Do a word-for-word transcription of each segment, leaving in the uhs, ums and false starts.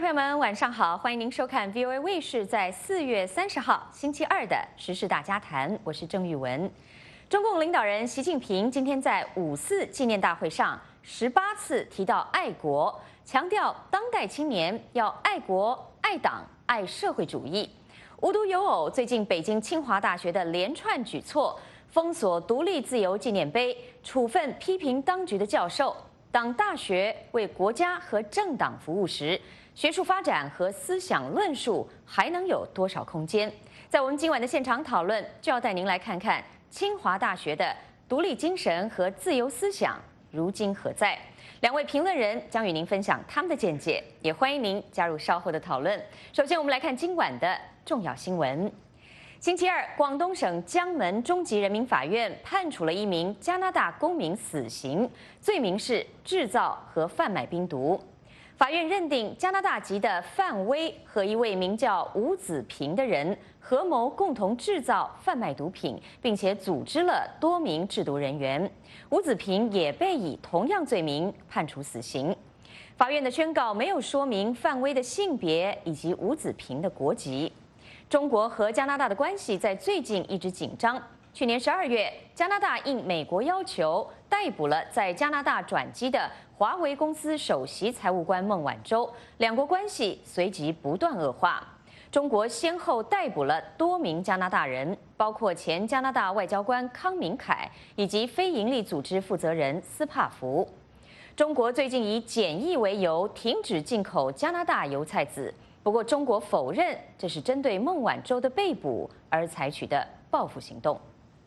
朋友们，晚上好！欢迎您收看 V O A 卫视在四月三十号星期二的时事大家谈，我是郑玉文。中共领导人习近平今天在五四纪念大会上十八次提到爱国，强调当代青年要爱国、爱党、爱社会主义。无独有偶，最近北京清华大学的连串举措，封锁独立自由纪念碑，处分批评当局的教授。当大学为国家和政党服务时，学术发展和思想论述还能有多少空间？在我们今晚的现场讨论，就要带您来看看清华大学的独立精神和自由思想如今何在。两位评论人将与您分享他们的见解，也欢迎您加入稍后的讨论。首先，我们来看今晚的重要新闻。星期二，广东省江门中级人民法院判处了一名加拿大公民死刑，罪名是制造和贩卖冰毒。法院认定加拿大籍的范威和一位名叫吴子平的人合谋共同制造、贩卖毒品，并且组织了多名制毒人员。吴子平也被以同样罪名判处死刑。法院的宣告没有说明范威的性别以及吴子平的国籍。中国和加拿大的关系在最近一直紧张。去年十二月，加拿大应美国要求逮捕了在加拿大转机的华为公司首席财务官孟晚舟，两国关系随即不断恶化。中国先后逮捕了多名加拿大人，包括前加拿大外交官康明凯以及非营利组织负责人斯帕福。中国最近以检疫为由停止进口加拿大油菜籽。不过，中国否认这是针对孟晚舟的被捕而采取的报复行动。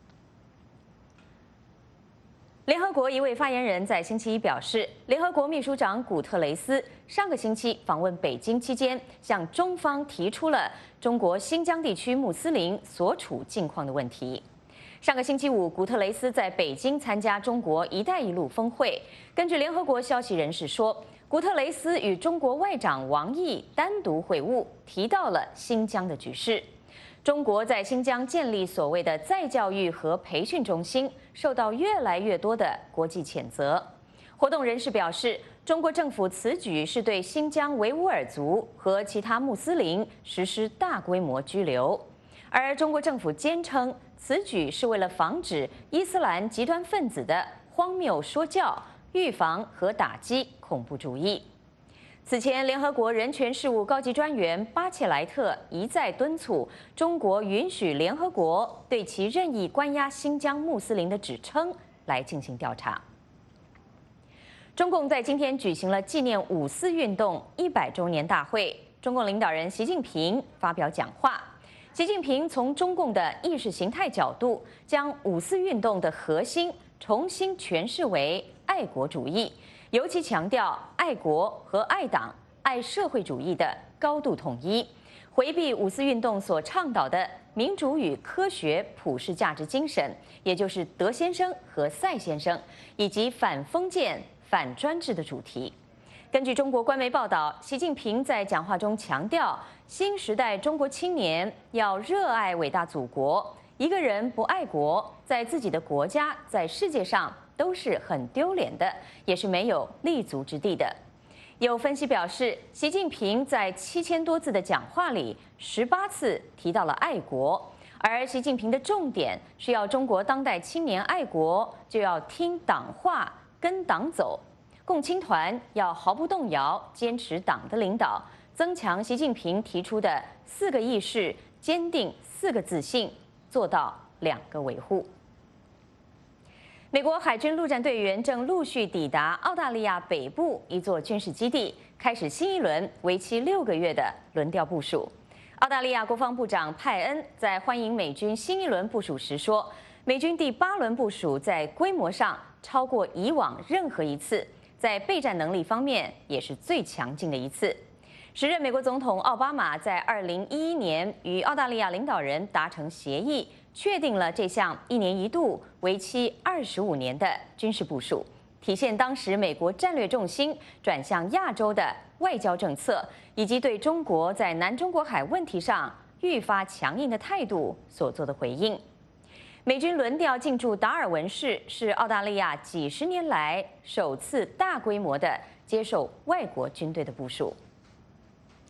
联合国一位发言人在星期一表示，联合国秘书长古特雷斯上个星期访问北京期间，向中方提出了中国新疆地区穆斯林所处境况的问题。上个星期五，古特雷斯在北京参加中国“一带一路”峰会。根据联合国消息人士说，古特雷斯与中国外长王毅单独会晤，提到了新疆的局势。中国在新疆建立所谓的再教育和培训中心，受到越来越多的国际谴责。活动人士表示，中国政府此举是对新疆维吾尔族和其他穆斯林实施大规模拘留，而中国政府坚称此举是为了防止伊斯兰极端分子的荒谬说教，预防和打击恐怖主义。此前，联合国人权事务高级专员巴切莱特一再敦促中国允许联合国对其任意关押新疆穆斯林的指称来进行调查。中共在今天举行了纪念五四运动一百周年大会，中共领导人习近平发表讲话。习近平从中共的意识形态角度，将五四运动的核心重新诠释为爱国主义，尤其强调爱国和爱党、爱社会主义的高度统一，回避五四运动所倡导的民主与科学普世价值精神，也就是德先生和赛先生，以及反封建、反专制的主题。根据中国官媒报道，习近平在讲话中强调，新时代中国青年要热爱伟大祖国，一个人不爱国，在自己的国家、在世界上都是很丢脸的，也是没有立足之地的。有分析表示，习近平在七千多字的讲话里，十八次提到了爱国，而习近平的重点是要中国当代青年爱国，就要听党话，跟党走。共青团要毫不动摇坚持党的领导，增强习近平提出的四个意识，坚定四个自信，做到两个维护。美国海军陆战队员正陆续抵达澳大利亚北部一座军事基地，开始新一轮为期六个月的轮调部署。澳大利亚国防部长派恩在欢迎美军新一轮部署时说，美军第八轮部署在规模上超过以往任何一次，在备战能力方面也是最强劲的一次。时任美国总统奥巴马在二零一一年与澳大利亚领导人达成协议，确定了这项一年一度、为期二十五年的军事部署，体现当时美国战略重心转向亚洲的外交政策，以及对中国在南中国海问题上愈发强硬的态度所做的回应。美军轮调进驻达尔文市，是澳大利亚几十年来首次大规模的接受外国军队的部署。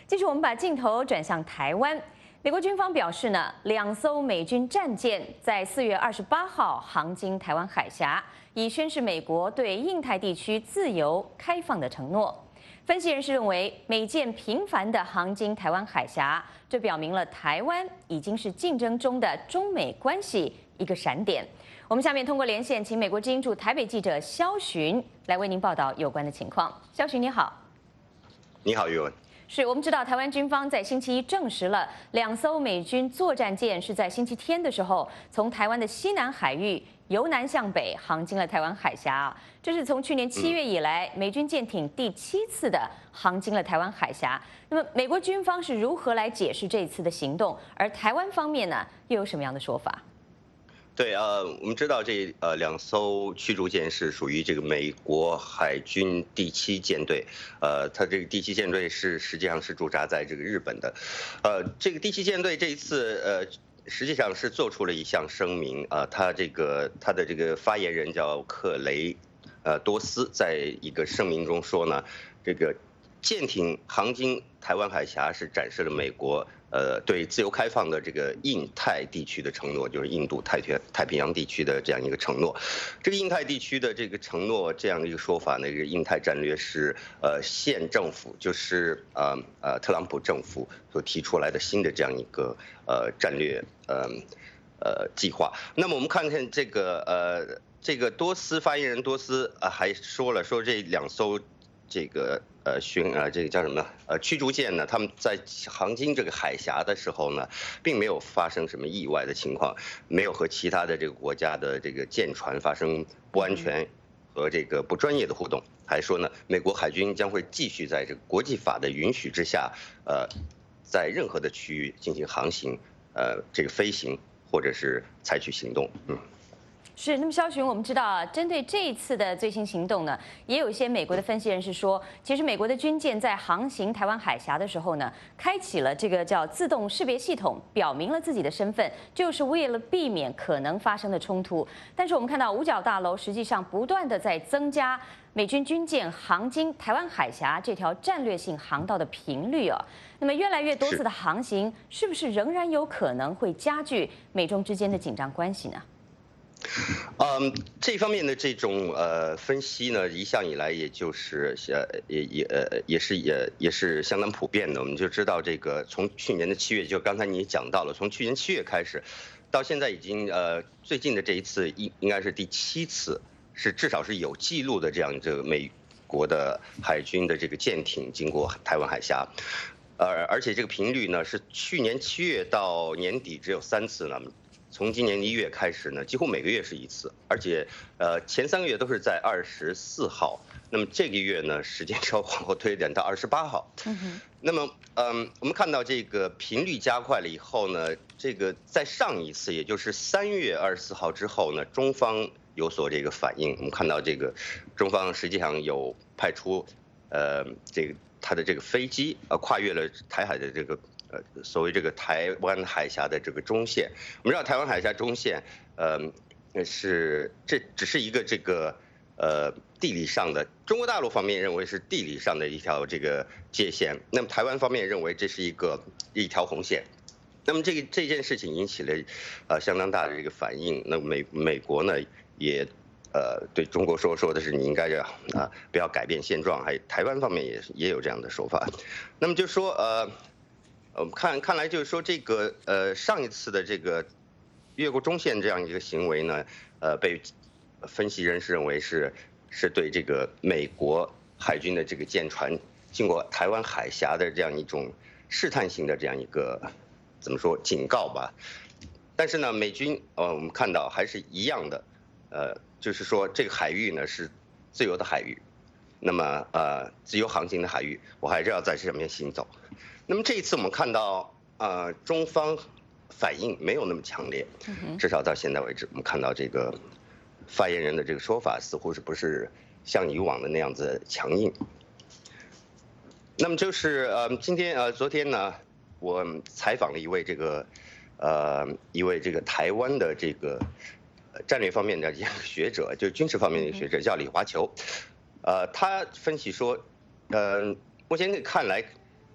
继续，我们把镜头转向台湾。美国军方表示呢，两艘美军战舰在四月二十八号航经台湾海峡，以宣示美国对印太地区自由开放的承诺。分析人士认为，美舰频繁地航经台湾海峡，这表明了台湾已经是竞争中的中美关系一个闪点。我们下面通过连线，请美国之音驻台北记者萧洵来为您报道有关的情况。萧洵，你好。 你好，玉文。 是我们知道，台湾军方在星期一证实了两艘美军作战舰是在星期天的时候，从台湾的西南海域由南向北航经了台湾海峡。这是从去年七月以来，美军舰艇第七次的航经了台湾海峡。那么，美国军方是如何来解释这一次的行动？而台湾方面呢，又有什么样的说法？ 对，呃，我们知道这呃两艘驱逐舰是属于这个美国海军第七舰队，呃，它这个第七舰队是实际上是驻扎在这个日本的，呃，这个第七舰队这一次呃实际上是做出了一项声明啊，他这个他的这个发言人叫克雷呃多斯，在一个声明中说呢，这个舰艇航经台湾海峡是展示了美国呃对自由开放的这个印太地区的承诺，就是印度太平太平洋地区的这样一个承诺。这个印太地区的这个承诺这样的一个说法呢，这个印太战略是呃现政府就是呃呃特朗普政府所提出来的新的这样一个呃战略呃呃计划。那么我们看看这个呃这个多斯发言人多斯啊还说了说这两艘这个呃巡啊这个叫什么呃驱逐舰呢？他们在航经这个海峡的时候呢，并没有发生什么意外的情况，没有和其他的这个国家的这个舰船发生不安全和这个不专业的互动。还说呢，美国海军将会继续在这个国际法的允许之下，呃，在任何的区域进行航行，呃，这个飞行或者是采取行动，嗯。 是，那么萧洵，我们知道啊，针对这一次的最新行动呢，也有一些美国的分析人士说，其实美国的军舰在航行台湾海峡的时候呢，开启了这个叫自动识别系统，表明了自己的身份，就是为了避免可能发生的冲突。但是我们看到五角大楼实际上不断的在增加美军军舰航经台湾海峡这条战略性航道的频率啊，那么越来越多次的航行，是不是仍然有可能会加剧美中之间的紧张关系呢？ 嗯，这方面的这种呃分析呢，一向以来也就是呃也也呃也是也也是相当普遍的。我们就知道这个从去年的七月，就刚才你讲到了，从去年七月开始，到现在已经呃最近的这一次应应该是第七次，是至少是有记录的这样这个美国的海军的这个舰艇经过台湾海峡。呃，而且这个频率呢是去年七月到年底只有三次呢。从今年一月开始呢，几乎每个月是一次，而且呃前三个月都是在二十四号，那么这个月呢时间稍往后推一点到二十八号。嗯那么嗯，我们看到这个频率加快了以后呢，这个在上一次也就是三月二十四号之后呢，中方有所这个反应。我们看到这个中方实际上有派出呃这个他的这个飞机呃跨越了台海的这个。呃，所谓这个台湾海峡的这个中线，我们知道台湾海峡中线，呃，是这只是一个这个呃地理上的，中国大陆方面认为是地理上的一条这个界限，那么台湾方面认为这是一个一条红线，那么这个这件事情引起了呃相当大的这个反应，那美美国呢也呃对中国说说的是你应该这样啊不要改变现状，还台湾方面也也有这样的说法，那么就说呃。我们看看来就是说这个呃上一次的这个越过中线这样一个行为呢，呃被分析人士认为是是对这个美国海军的这个舰船经过台湾海峡的这样一种试探性的这样一个怎么说警告吧。但是呢，美军呃我们看到还是一样的，呃就是说这个海域呢是自由的海域，那么呃自由航行的海域，我还是要在这上面行走。那么这一次我们看到，呃，中方反应没有那么强烈，至少到现在为止，我们看到这个发言人的这个说法似乎是不是像以往的那样子强硬。那么就是呃，今天呃，昨天呢，我采访了一位这个呃一位这个台湾的这个战略方面的一个学者，就是军事方面的一个学者，叫李华球，呃，他分析说，呃，目前看来。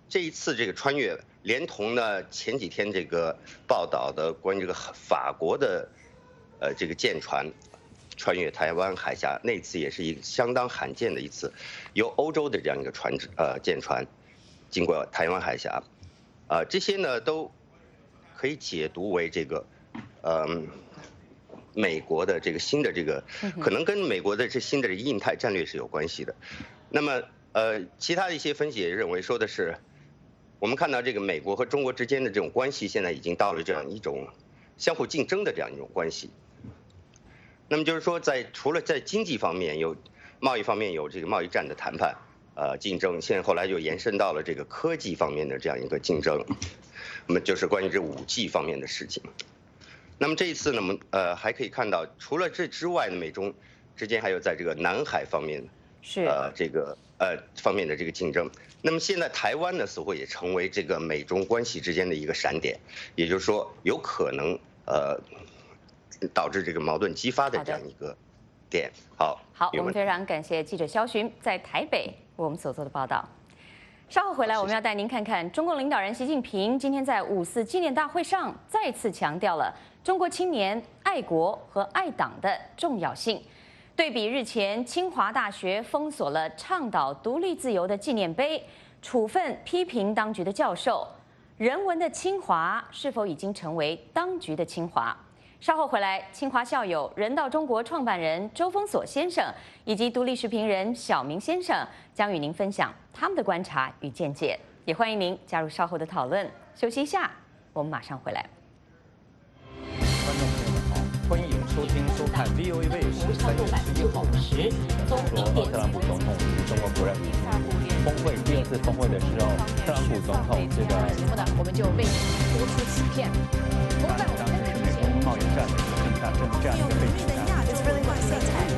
这一次这个穿越，连同呢前几天这个报道的关于这个法国的呃这个舰船穿越台湾海峡，那次也是一个相当罕见的一次，由欧洲的这样一个船只呃舰船经过台湾海峡，啊、呃、这些呢都可以解读为这个嗯。美国的这个新的这个，可能跟美国的这新的印太战略是有关系的。那么，呃，其他的一些分析也认为说的是，我们看到这个美国和中国之间的这种关系，现在已经到了这样一种相互竞争的这样一种关系。那么就是说，在除了在经济方面有贸易方面有这个贸易战的谈判，呃，竞争，现在后来就延伸到了这个科技方面的这样一个竞争。那么就是关于这五 G 方面的事情。那么这一次呢，我们呃还可以看到，除了这之外呢，美中之间还有在这个南海方面， 是呃这个呃方面的这个竞争。那么现在台湾呢，似乎也成为这个美中关系之间的一个闪点，也就是说，有可能呃导致这个矛盾激发的这样一个点。好， 好，我们非常感谢记者肖寻在台北为我们所做的报道。稍后回来，我们要带您看看中共领导人习近平今天在五四纪念大会上再次强调了中国青年爱国和爱党的重要性。对比日前清华大学封锁了倡导独立自由的纪念碑，处分批评当局的教授，人文的清华是否已经成为当局的清华？稍后回来，清华校友、人道中国创办人周峰锁先生以及独立时评人小明先生将与您分享他们的观察与见解，也欢迎您加入稍后的讨论。休息一下，我们马上回来。 观众朋友们好，欢迎收听收看 V O A 卫视三月十一号的中国特朗普总统与中国国人峰会。第二次峰会的时候，特朗普总统这个节目呢，我们就为您播出此片。 当时是美国贸易战的一个这么这样一个背景下。 It's really my satire.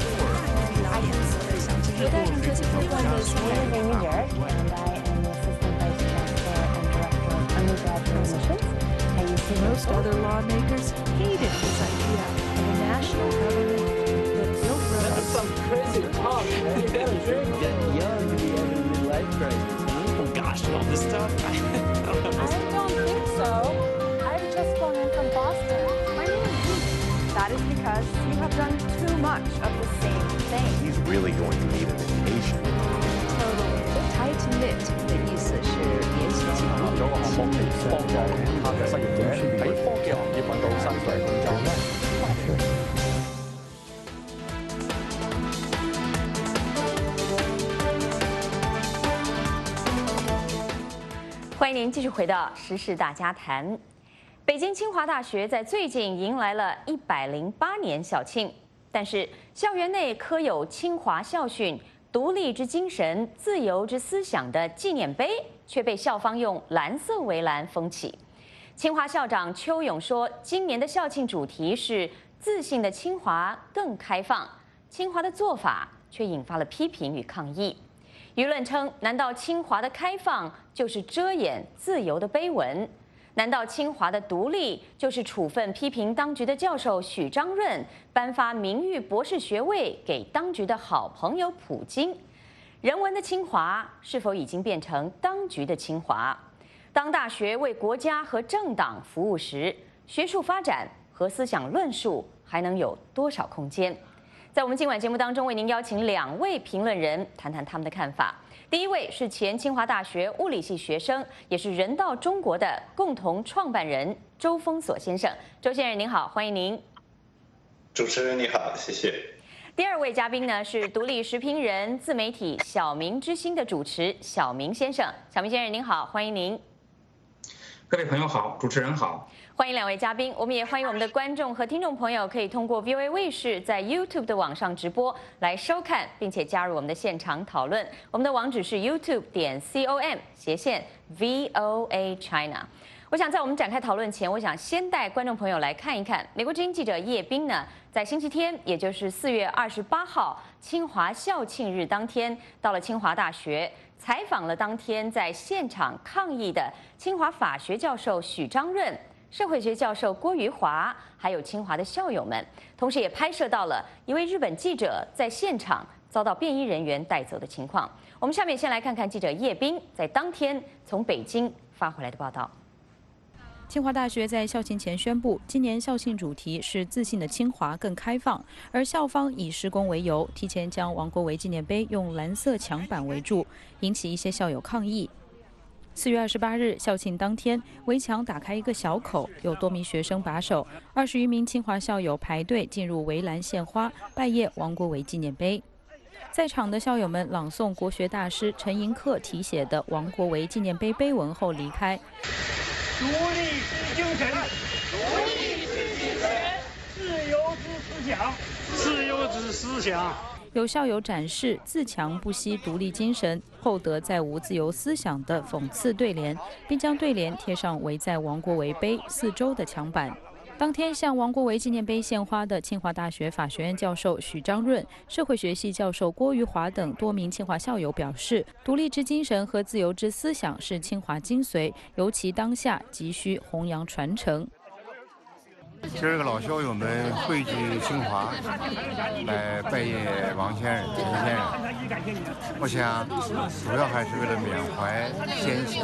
I am so 时代跟科技不断的从业人员 and I am the assistant vice chancellor and director of undergraduate admissions. I used to most other lawmakers hated this idea of a national government that built roads. That's some crazy talk, man. You gotta drink. Getting young to be having midlife crisis. Oh gosh, all this stuff. I don't know. I don't think so. I've just flown in from Boston. My name is Luke. That is because you have done too much of the same thing. He's really going to need an invitation. Totally. Tight knit 的意思是联系紧密。 咗個項目嚟幫助其他嘅失業者喺科技行業揾到新嘅工作。 欢迎您继续回到时事大家谈。北京清华大学在最近迎来了一百零八年校庆，但是校园内刻有清华校训“独立之精神、自由之思想”的纪念碑，却被校方用蓝色围栏封起。清华校长邱勇说，今年的校庆主题是“自信的清华更开放”，清华的做法却引发了批评与抗议。舆论称，难道清华的开放就是遮掩自由的碑文？难道清华的独立就是处分批评当局的教授许章润，颁发名誉博士学位给当局的好朋友普京？人文的清华是否已经变成当局的清华？当大学为国家和政党服务时，学术发展和思想论述还能有多少空间？在我们今晚节目当中，为您邀请两位评论人谈谈他们的看法。第一位是前清华大学物理系学生，也是人道中国的共同创办人周峰锁先生。周先生您好，欢迎您。 主持人你好，谢谢。 第二位嘉宾呢是独立时评人、自媒体小明之星的主持小明先生。小明先生您好，欢迎您。 各位朋友好，主持人好。 欢迎两位嘉宾，我们也欢迎我们的观众和听众朋友可以通过 V O A 卫视在 YouTube 的网上直播来收看，并且加入我们的现场讨论。我们的网址是 YouTube 点 com 斜线 V O A China。我想在我们展开讨论前，我想先带观众朋友来看一看美国之音记者叶斌呢，在星期天，也就是四月二十八号清华校庆日当天，到了清华大学，采访了当天在现场抗议的清华法学教授许章润、社会学教授郭余华，还有清华的校友们，同时也拍摄到了一位日本记者在现场遭到便衣人员带走的情况。我们下面先来看看记者叶斌在当天从北京发回来的报道。 清华大学在校庆前宣布，今年校庆主题是自信的清华更开放，而校方以施工为由，提前将王国维纪念碑用蓝色墙板围住，引起一些校友抗议。四月二十八日，校庆当天，围墙打开一个小口，有多名学生把守，二十余名清华校友排队进入围栏献花，拜谒王国维纪念碑。在场的校友们朗诵国学大师陈寅恪题写的王国维纪念碑碑文后离开。 独立之精神，独立之精神，自由之思想，自由之思想。 有校友展示“自强不息，独立精神，厚德载物，自由思想”的讽刺对联，并将对联贴上围在王国维碑四周的墙板。当天向王国维纪念碑献花的清华大学法学院教授许章润、社会学系教授郭玉华等多名清华校友表示，独立之精神和自由之思想是清华精髓，尤其当下急需弘扬传承。 今儿个老校友们汇聚清华来拜谒王先生、陈先生，我想主要还是为了缅怀先贤，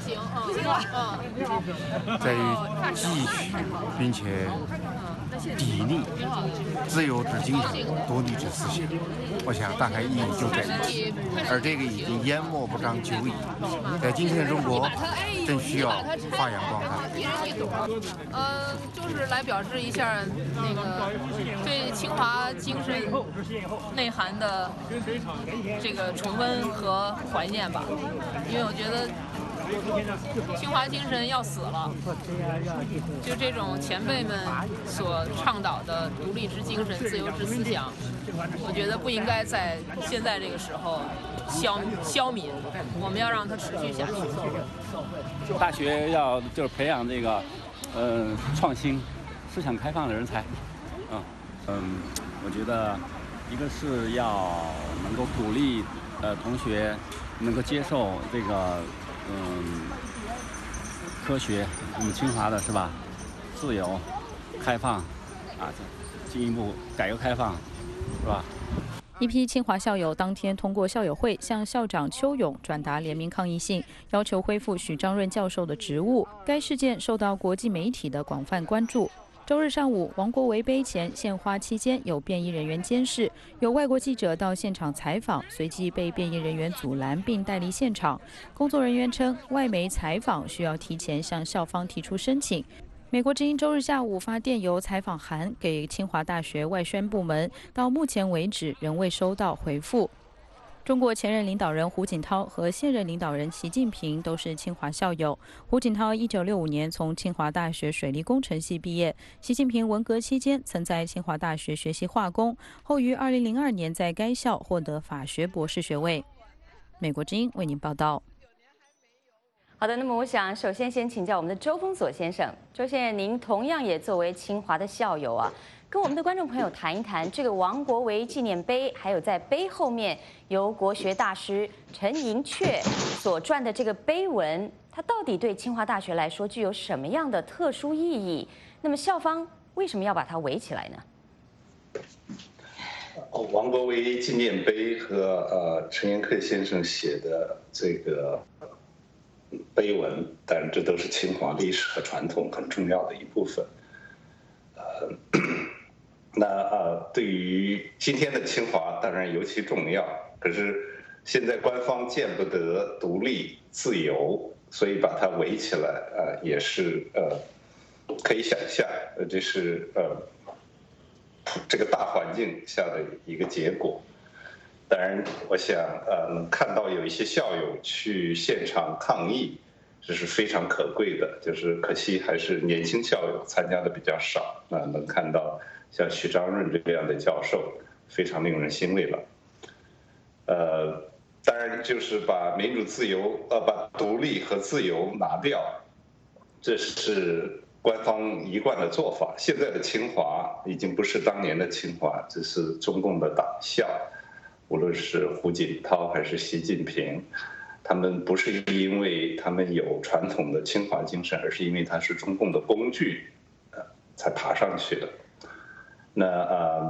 在于继续并且砥砺自由之精神、独立之思想，我想大概意义就在于此。而这个已经淹没不长久矣，在今天的中国，真需要发扬光大。 呃，就是来表示一下那个对清华精神内涵的这个重温和怀念吧，因为我觉得清华精神要死了，就这种前辈们所倡导的独立之精神、自由之思想，我觉得不应该在现在这个时候消消泯，我们要让它持续下去。 大学要就是培养这个，呃，创新、思想开放的人才，嗯嗯，我觉得一个是要能够鼓励呃同学能够接受这个嗯科学，我们清华的是吧，自由、开放啊，进一步改革开放，是吧？ 一批清华校友当天通过校友会向校长邱勇转达联名抗议信，要求恢复许章润教授的职务。该事件受到国际媒体的广泛关注。周日上午，王国维碑前献花期间有便衣人员监视，有外国记者到现场采访，随即被便衣人员阻拦并带离现场。工作人员称，外媒采访需要提前向校方提出申请。美国之音周日下午发电邮采访函给清华大学外宣部门，到目前为止仍未收到回复。中国前任领导人胡锦涛和现任领导人习近平都是清华校友。胡锦涛一九六五年从清华大学水利工程系毕业，习近平文革期间曾在清华大学学习化工，后于二零零二年在该校获得法学博士学位。美国之音为您报道。 好的，那么我想首先先请教我们的周峰锁先生。周先生，您同样也作为清华的校友啊，跟我们的观众朋友谈一谈这个王国维纪念碑，还有在碑后面由国学大师陈寅恪所撰的这个碑文，它到底对清华大学来说具有什么样的特殊意义？那么校方为什么要把它围起来呢？ 王国维纪念碑和呃陈寅恪先生写的这个碑文，当然这都是清华历史和传统很重要的一部分。呃，那呃，对于今天的清华当然尤其重要。可是现在官方见不得独立自由，所以把它围起来，呃，也是呃可以想象，呃，这是呃这个大环境下的一个结果。当然，我想，呃，能看到有一些校友去现场抗议，这是非常可贵的。就是可惜还是年轻校友参加的比较少，啊、呃，能看到像许章润这样的教授，非常令人欣慰了。呃，当然就是把民主自由，呃，把独立和自由拿掉，这是官方一贯的做法。现在的清华已经不是当年的清华，这是中共的党校。无论是胡锦涛还是习近平，他们不是因为他们有传统的清华精神，而是因为他是中共的工具，呃，才爬上去的。那呃，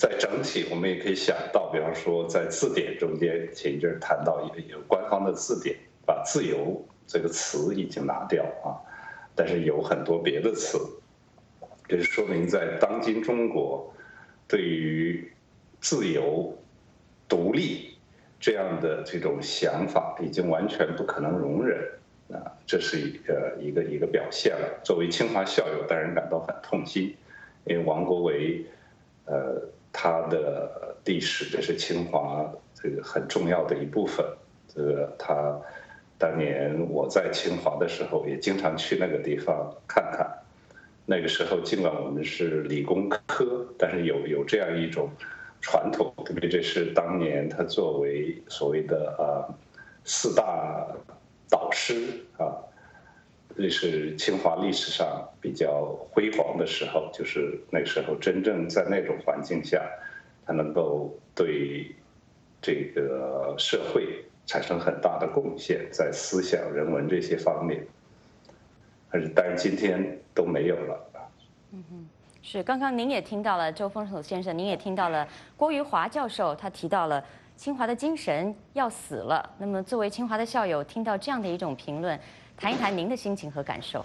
在整体，我们也可以想到，比方说在字典中间，前一阵谈到有官方的字典把自由这个词已经拿掉啊，但是有很多别的词，这就说明在当今中国，对于自由、独立这样的这种想法，已经完全不可能容忍啊，这是一个一个一个表现了。作为清华校友，当然感到很痛心，因为王国维，呃，他的历史这是清华这个很重要的一部分。这个他当年我在清华的时候，也经常去那个地方看看。那个时候，尽管我们是理工科，但是有有这样一种传统，特别这是当年他作为所谓的呃四大导师啊，这是清华历史上比较辉煌的时候，就是那个时候真正在那种环境下，他能够对这个社会产生很大的贡献，在思想、人文这些方面。但是，但是今天都没有了。 嗯哼，是。刚刚您也听到了周峰守先生，您也听到了郭于华教授，他提到了清华的精神要死了。那么，作为清华的校友，听到这样的一种评论，谈一谈您的心情和感受。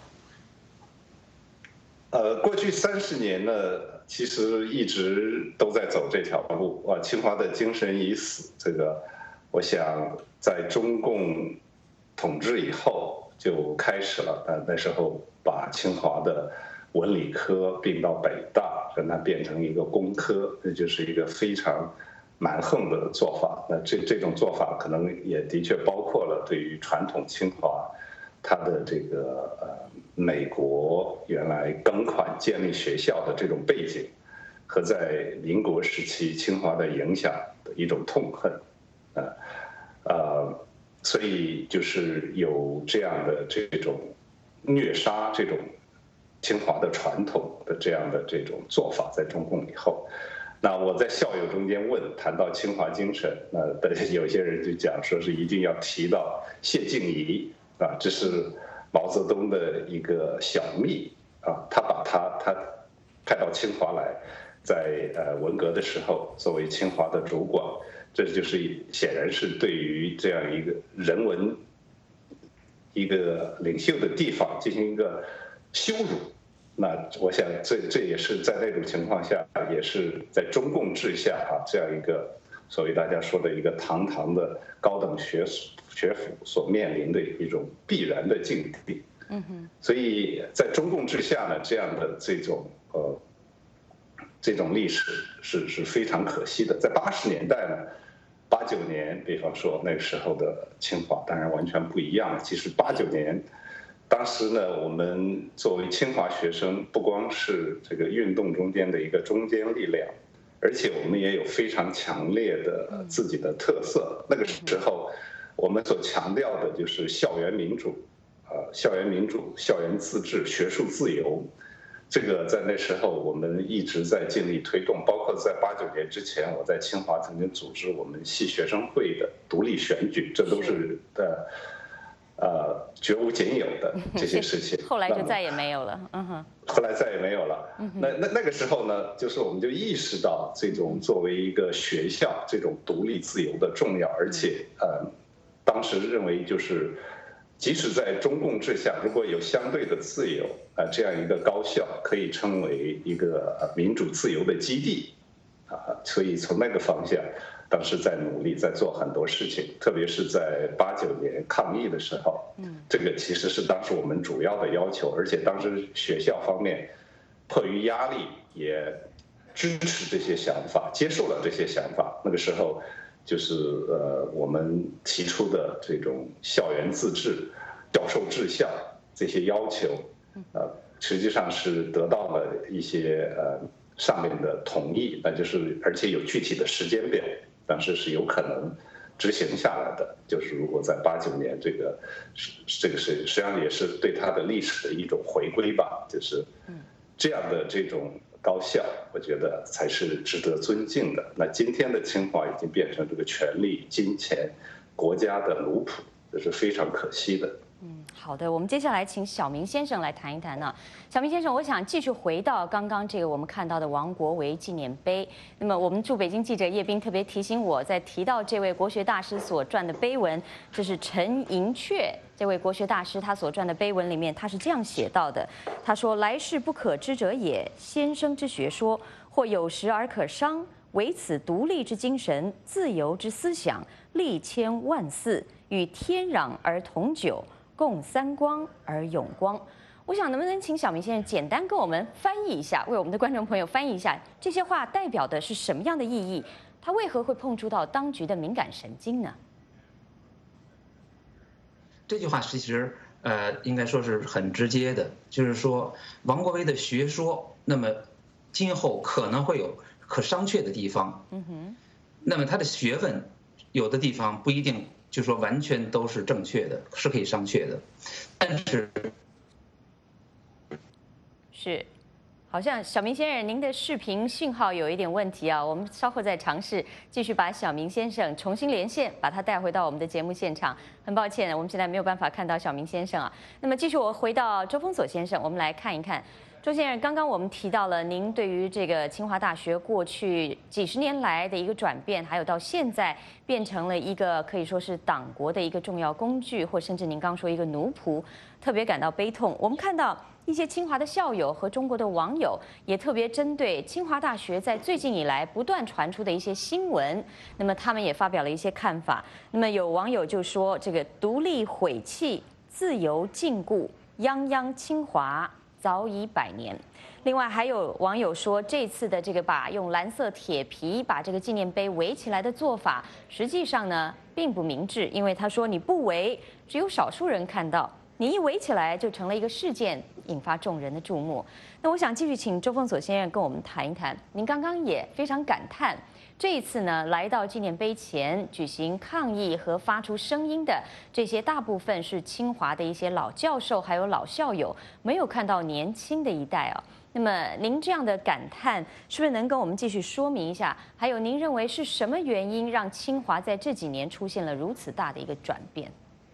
呃，过去三十年呢，其实一直都在走这条路啊。清华的精神已死，这个，我想在中共统治以后。就开始了，呃，那时候把清华的文理科并到北大，让它变成一个工科，这就是一个非常蛮横的做法。那这这种做法可能也的确包括了对于传统清华，它的这个呃美国原来庚款建立学校的这种背景，和在民国时期清华的影响的一种痛恨，呃，呃。所以就是有这样的这种虐杀这种清华的传统的这样的这种做法，在中共以后，那我在校友中间问，谈到清华精神，那有些人就讲说是一定要提到谢静怡啊，这是毛泽东的一个小秘啊，他把他他派到清华来，在呃文革的时候作为清华的主管。这就是显然是对于这样一个人文、一个领袖的地方进行一个羞辱。那我想这这也是在那种情况下，也是在中共治下啊，这样一个所谓大家说的一个堂堂的高等学学府所面临的一种必然的境地。嗯哼。所以在中共治下呢，这样的这种呃这种历史是是非常可惜的。在八十年代呢。八九年，比方说那个时候的清华，当然完全不一样。其实八九年，当时呢，我们作为清华学生，不光是这个运动中间的一个中坚力量，而且我们也有非常强烈的自己的特色。那个时候，我们所强调的就是校园民主，呃，校园民主、校园自治、学术自由。这个在那时候我们一直在尽力推动，包括在八九年之前，我在清华曾经组织我们系学生会的独立选举，这都是的，呃，绝无仅有的这些事情。 后来就再也没有了，嗯哼。 后来再也没有了。那那那个时候呢，就是我们就意识到这种作为一个学校这种独立自由的重要，而且呃，当时认为就是。即使在中共治下，如果有相对的自由，啊，这样一个高校可以称为一个民主自由的基地，啊，所以从那个方向，当时在努力，在做很多事情，特别是在八九年抗疫的时候，嗯，这个其实是当时我们主要的要求，而且当时学校方面迫于压力也支持这些想法，接受了这些想法，那个时候。就是呃，我们提出的这种校园自治、教授治校这些要求，呃，实际上是得到了一些呃上面的同意，那就是而且有具体的时间表，当时是有可能执行下来的。就是如果在八九年，这个这个是实际上也是对它的历史的一种回归吧，就是这样的这种。高校，我觉得才是值得尊敬的。那今天的清华已经变成这个权力、金钱、国家的奴仆，这是非常可惜的。 嗯，好的，我们接下来请小明先生来谈一谈呢。小明先生，我想继续回到刚刚这个我们看到的王国维纪念碑。那么，我们驻北京记者叶斌特别提醒我，在提到这位国学大师所撰的碑文，这是陈寅恪这位国学大师他所撰的碑文里面，他是这样写到的：他说：“来世不可知者也，先生之学说，或有时而可伤，唯此独立之精神，自由之思想，历千万祀，与天壤而同久。”共三光而永光，我想能不能请小明先生简单跟我们翻译一下，为我们的观众朋友翻译一下这些话代表的是什么样的意义？它为何会碰触到当局的敏感神经呢？ 这句话其实呃应该说是很直接的，就是说王国维的学说，那么今后可能会有可商榷的地方。嗯哼，那么他的学问有的地方不一定。就说完全都是正确的，是可以商榷的，但是是，好像小明先生您的视频讯号有一点问题啊，我们稍后再尝试继续把小明先生重新连线，把他带回到我们的节目现场。很抱歉，我们现在没有办法看到小明先生啊。那么继续，我回到周峰锁先生，我们来看一看。周先生，刚刚我们提到了您对于这个清华大学过去几十年来的一个转变，还有到现在变成了一个可以说是党国的一个重要工具，或甚至您刚说一个奴仆，特别感到悲痛。我们看到一些清华的校友和中国的网友也特别针对清华大学在最近以来不断传出的一些新闻，那么他们也发表了一些看法。那么有网友就说，这个独立毁弃，自由禁锢，泱泱清华。早已百年。另外还有网友说，这次的这个把用蓝色铁皮把这个纪念碑围起来的做法，实际上呢并不明智，因为他说你不围，只有少数人看到，你一围起来就成了一个事件，引发众人的注目。那我想继续请周峰锁先生跟我们谈一谈，您刚刚也非常感叹。这一次呢，来到纪念碑前举行抗议和发出声音的这些，大部分是清华的一些老教授，还有老校友，没有看到年轻的一代哦。那么您这样的感叹，是不是能跟我们继续说明一下？还有您认为是什么原因让清华在这几年出现了如此大的一个转变？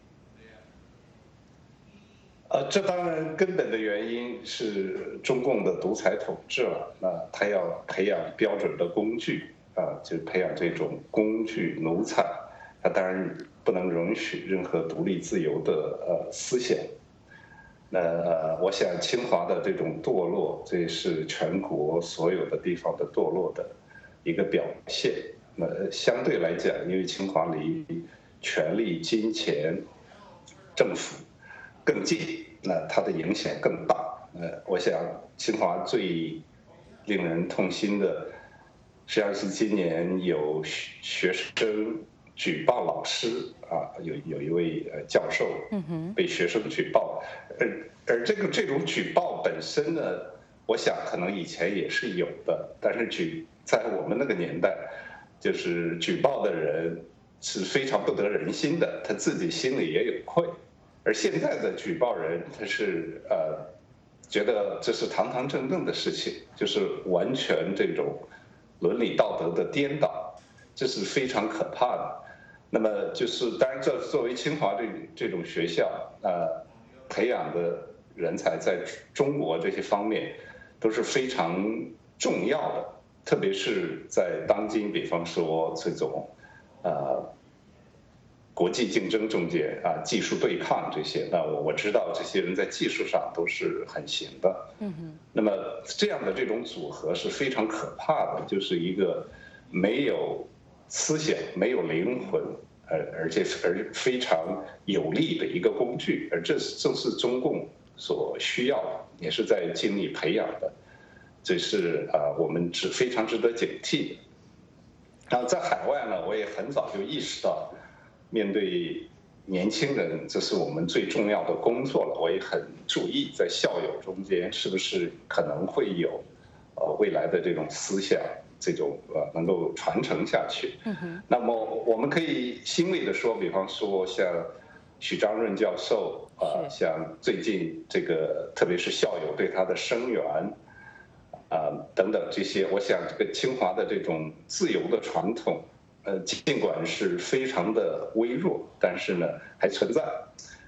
呃，这当然根本的原因是中共的独裁统治了。那他要培养标准的工具。啊，就培养这种工具奴才，他当然不能容许任何独立自由的呃思想。那呃，我想清华的这种堕落，这是全国所有的地方的堕落的一个表现。那相对来讲，因为清华离权力、金钱、政府更近，那它的影响更大。呃，我想清华最令人痛心的。实际上是今年有学生举报老师啊，有有一位呃教授被学生举报，而而这个这种举报本身呢，我想可能以前也是有的，但是举在我们那个年代，就是举报的人是非常不得人心的，他自己心里也有愧，而现在的举报人他是呃觉得这是堂堂正正的事情，就是完全这种。伦理道德的颠倒，这是非常可怕的。那么就是，当然，这作为清华这这种学校，呃，培养的人才在中国这些方面都是非常重要的，特别是在当今，比方说这种，呃，国际竞争中间啊，技术对抗这些，那我我知道这些人在技术上都是很行的。嗯哼。那么这样的这种组合是非常可怕的，就是一个没有思想、没有灵魂，而而且而非常有力的一个工具，而这正是中共所需要的，也是在尽力培养的，这是啊我们值非常值得警惕的。然后在海外呢，我也很早就意识到。面对年轻人，这是我们最重要的工作了。我也很注意在校友中间是不是可能会有，呃，未来的这种思想，这种呃能够传承下去。嗯、那么我们可以欣慰地说，比方说像许章润教授啊、呃，像最近这个，特别是校友对他的声援，啊、呃、等等这些，我想这个清华的这种自由的传统。呃，尽管是非常的微弱，但是呢还存在。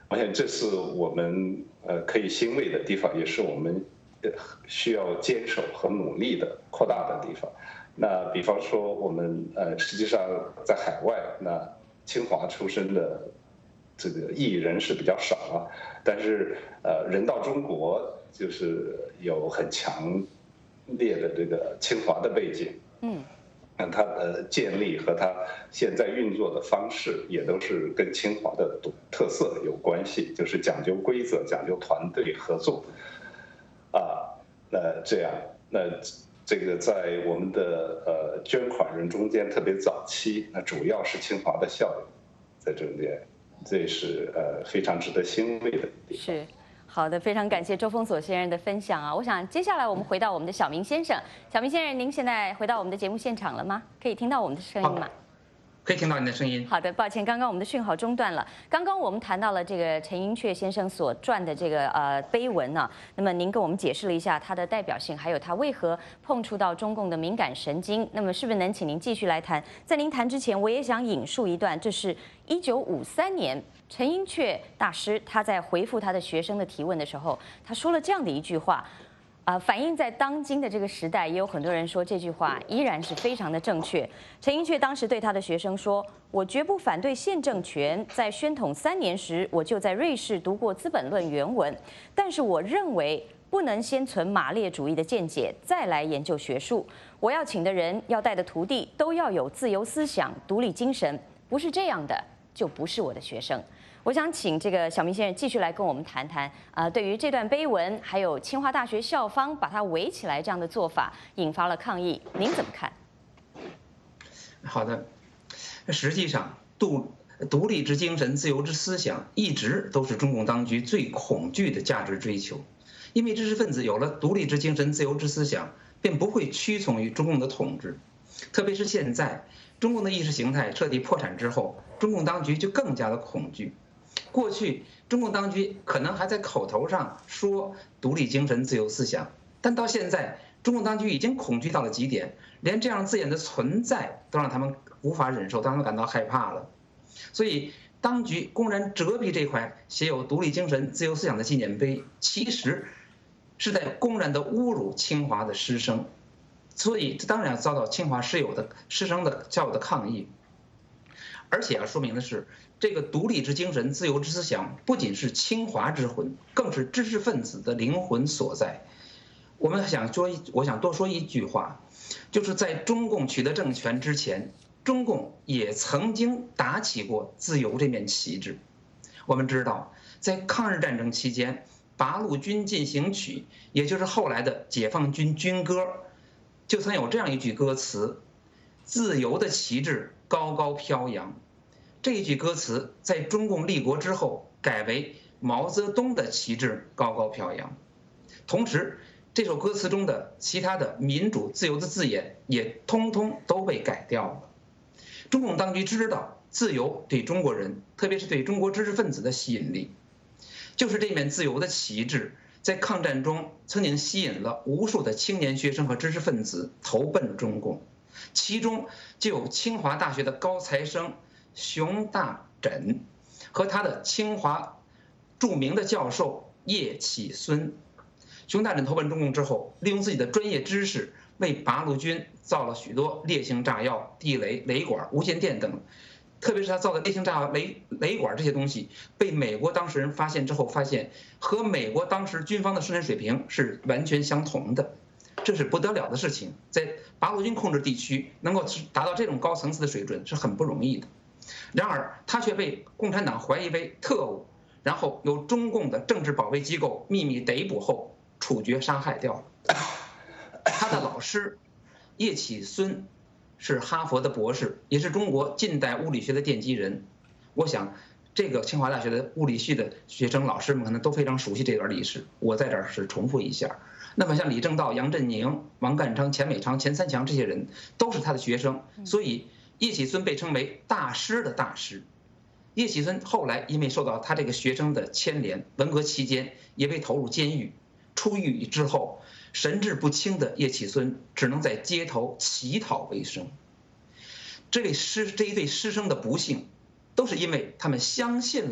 我想这是我们呃可以欣慰的地方，也是我们需要坚守和努力的扩大的地方。那比方说，我们呃实际上在海外，那清华出身的这个艺人是比较少啊，但是呃人到中国就是有很强烈的这个清华的背景，嗯，那它的建立和它现在运作的方式也都是跟清华的特色有关系，就是讲究规则，讲究团队合作，啊，那这样那。这个在我们的呃捐款人中间特别早期，那主要是清华的校友在中间，这也是呃非常值得欣慰的地方。 是，好的，非常感谢周峰锁先生的分享啊！我想接下来我们回到我们的小明先生，小明先生，您现在回到我们的节目现场了吗？可以听到我们的声音吗？ 可以听到你的声音。 好的，抱歉，刚刚我们的讯号中断了。刚刚我们谈到了这个陈寅恪先生所撰的这个呃碑文呢、啊，那么您跟我们解释了一下它的代表性，还有它为何碰触到中共的敏感神经。那么是不是能请您继续来谈？在您谈之前，我也想引述一段，这是一九五三年陈寅恪大师他在回复他的学生的提问的时候，他说了这样的一句话。啊、呃，反映在当今的这个时代，也有很多人说这句话依然是非常的正确。陈寅恪当时对他的学生说：“我绝不反对现政权。在宣统三年时，我就在瑞士读过《资本论》原文，但是我认为不能先存马列主义的见解，再来研究学术。我要请的人，要带的徒弟，都要有自由思想、独立精神，不是这样的，就不是我的学生。”我想请这个小明先生继续来跟我们谈谈，啊，对于这段碑文，还有清华大学校方把它围起来这样的做法，引发了抗议，您怎么看？ 好的，实际上独独立之精神、自由之思想，一直都是中共当局最恐惧的价值追求，因为知识分子有了独立之精神、自由之思想，便不会屈从于中共的统治，特别是现在中共的意识形态彻底破产之后，中共当局就更加的恐惧。过去，中共当局可能还在口头上说独立精神、自由思想，但到现在，中共当局已经恐惧到了极点，连这样字眼的存在都让他们无法忍受，让他们感到害怕了。所以，当局公然折臂这块写有独立精神、自由思想的纪念碑，其实是在公然的侮辱清华的师生，所以这当然要遭到清华师友的师生的校友的抗议。而且要说明的是，这个独立之精神、自由之思想，不仅是清华之魂，更是知识分子的灵魂所在。我们想说，我想多说一句话，就是在中共取得政权之前，中共也曾经打起过自由这面旗帜。我们知道，在抗日战争期间，《八路军进行曲》，也就是后来的解放军军歌，就曾有这样一句歌词：“自由的旗帜高高飘扬。”这一句歌词在中共立国之后改为毛泽东的旗帜高高飘扬，同时这首歌词中的其他的民主自由的字眼也通通都被改掉了。中共当局知道自由对中国人，特别是对中国知识分子的吸引力，就是这面自由的旗帜在抗战中曾经吸引了无数的青年学生和知识分子投奔中共，其中就有清华大学的高材生熊大缜和他的清华著名的教授叶企孙。熊大缜投奔中共之后，利用自己的专业知识为八路军造了许多烈性炸药、地雷、雷管、无线电等，特别是他造的烈性炸药、雷雷管这些东西，被美国当事人发现之后，发现和美国当时军方的生产水平是完全相同的，这是不得了的事情。在八路军控制地区能够达到这种高层次的水准是很不容易的。然而，他却被共产党怀疑为特务，然后由中共的政治保卫机构秘密逮捕后处决杀害掉了。他的老师叶企孙是哈佛的博士，也是中国近代物理学的奠基人。我想，这个清华大学的物理系的学生老师们可能都非常熟悉这段历史，我在这儿是重复一下。那么像李政道、杨振宁、王淦昌、钱伟长、钱三强这些人都是他的学生，所以叶企孙被称为大师的大师。叶企孙后来因为受到他这个学生的牵连，文革期间也被投入监狱。出狱之后，神志不清的叶企孙只能在街头乞讨为生。这位师这一对师生的不幸，都是因为他们相信了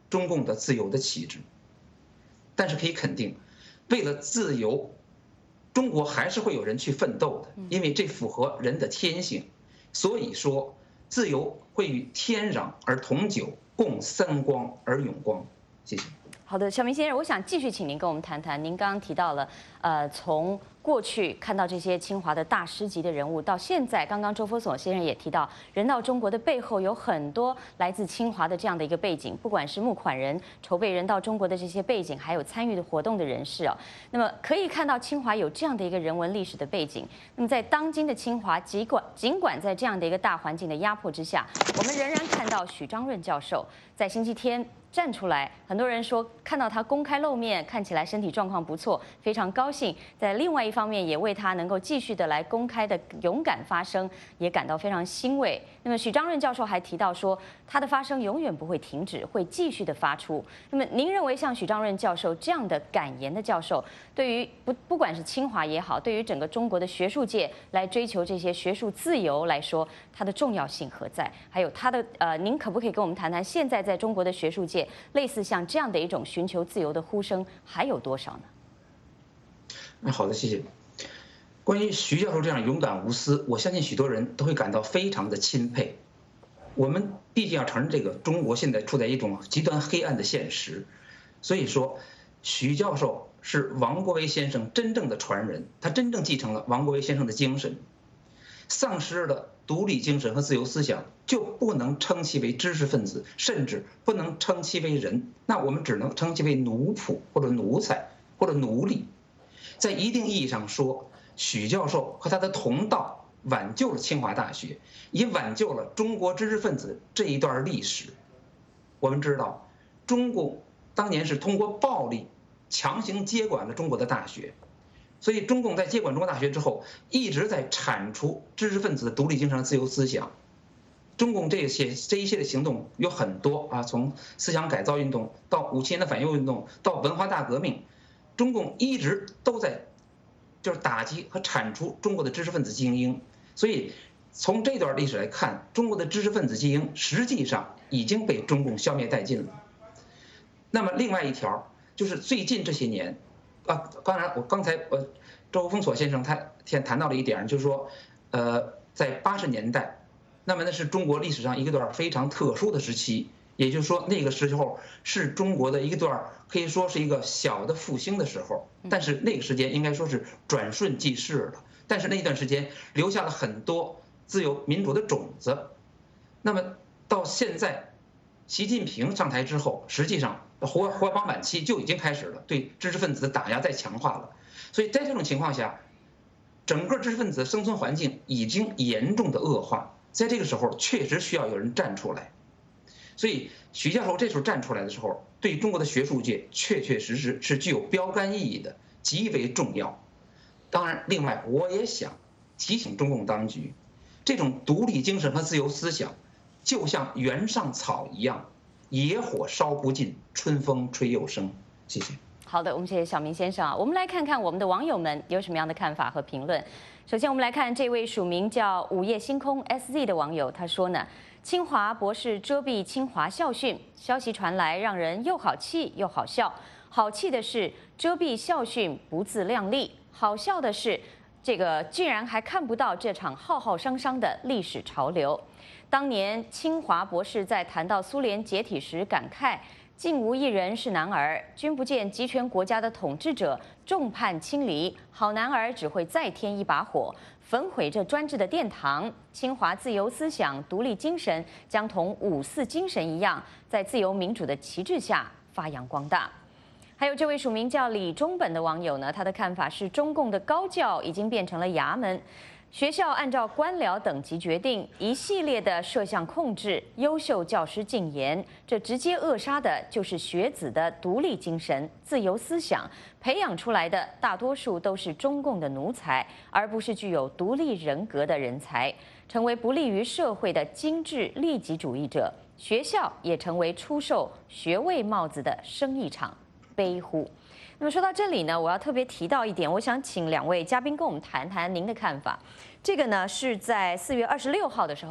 中共的自由的旗帜。但是可以肯定，为了自由，中国还是会有人去奋斗的，因为这符合人的天性。所以说，自由会与天壤而同久，共三光而永光。谢谢。 好的，小明先生，我想继续请您跟我们谈谈。您刚刚提到了，呃，从过去看到这些清华的大师级的人物，到现在，刚刚周佛所先生也提到，人到中国的背后有很多来自清华的这样的一个背景，不管是募款人、筹备人到中国的这些背景，还有参与的活动的人士哦。那么可以看到，清华有这样的一个人文历史的背景。那么在当今的清华，尽管尽管在这样的一个大环境的压迫之下，我们仍然看到许章润教授在星期天站出来，很多人说看到他公开露面，看起来身体状况不错，非常高兴。在另外一方面，也为他能够继续的来公开的勇敢发声，也感到非常欣慰。那么许章润教授还提到说，他的发声永远不会停止，会继续的发出。那么您认为像许章润教授这样的敢言的教授，对于不不管是清华也好，对于整个中国的学术界来追求这些学术自由来说，它的重要性何在？还有他的呃，您可不可以跟我们谈谈，现在在中国的学术界，类似像这样的一种寻求自由的呼声还有多少呢？ 那好的，谢谢。关于徐教授这样勇敢无私，我相信许多人都会感到非常的钦佩。我们毕竟要承认，这个中国现在处在一种极端黑暗的现实，所以说，徐教授是王国维先生真正的传人，他真正继承了王国维先生的精神。丧失了独立精神和自由思想，就不能称其为知识分子，甚至不能称其为人，那我们只能称其为奴仆或者奴才或者奴隶。在一定意义上说，许教授和他的同道挽救了清华大学，也挽救了中国知识分子这一段历史。我们知道，中共当年是通过暴力强行接管了中国的大学。所以，中共在接管中国大学之后，一直在铲除知识分子的独立精神和自由思想。中共这些这一系列行动有很多啊，从思想改造运动到五七年的反右运动，到文化大革命，中共一直都在就是打击和铲除中国的知识分子精英。所以，从这段历史来看，中国的知识分子精英实际上已经被中共消灭殆尽了。那么，另外一条就是最近这些年。啊，当然，我刚才呃，周峰所先生他先谈到了一点，就是说，呃，在八十年代，那么那是中国历史上一个段非常特殊的时期，也就是说，那个时候是中国的一个段可以说是一个小的复兴的时候，但是那个时间应该说是转瞬即逝了。但是那一段时间留下了很多自由民主的种子。那么到现在，习近平上台之后，实际上。活活榜晚期就已经开始了，对知识分子的打压在强化了，所以在这种情况下，整个知识分子的生存环境已经严重的恶化，在这个时候确实需要有人站出来，所以徐教授这时候站出来的时候，对中国的学术界确确实实是具有标杆意义的，极为重要。当然，另外我也想提醒中共当局，这种独立精神和自由思想，就像原上草一样。野火烧不尽，春风吹又生。谢谢。 好的，我们谢谢小明先生啊。我们来看看我们的网友们有什么样的看法和评论。首先，我们来看这位署名叫午夜星空 S Z 的网友，他说呢：清华博士遮蔽清华校训，消息传来，让人又好气又好笑。好气的是遮蔽校训不自量力，好笑的是这个竟然还看不到这场浩浩汤汤的历史潮流。当年清华博士在谈到苏联解体时感慨，竟无一人是男儿，君不见集权国家的统治者众叛亲离，好男儿只会再添一把火，焚毁这专制的殿堂。清华自由思想、独立精神将同五四精神一样，在自由民主的旗帜下发扬光大。还有这位署名叫李中本的网友呢，他的看法是中共的高教已经变成了衙门。学校按照官僚等级决定一系列的摄像控制，优秀教师禁言，这直接扼杀的就是学子的独立精神、自由思想，培养出来的大多数都是中共的奴才，而不是具有独立人格的人才，成为不利于社会的精致利己主义者。学校也成为出售学位帽子的生意场，悲乎。那么说到这里呢，我要特别提到一点，我想请两位嘉宾跟我们谈谈您的看法。这个呢是在四月二十六号的时候，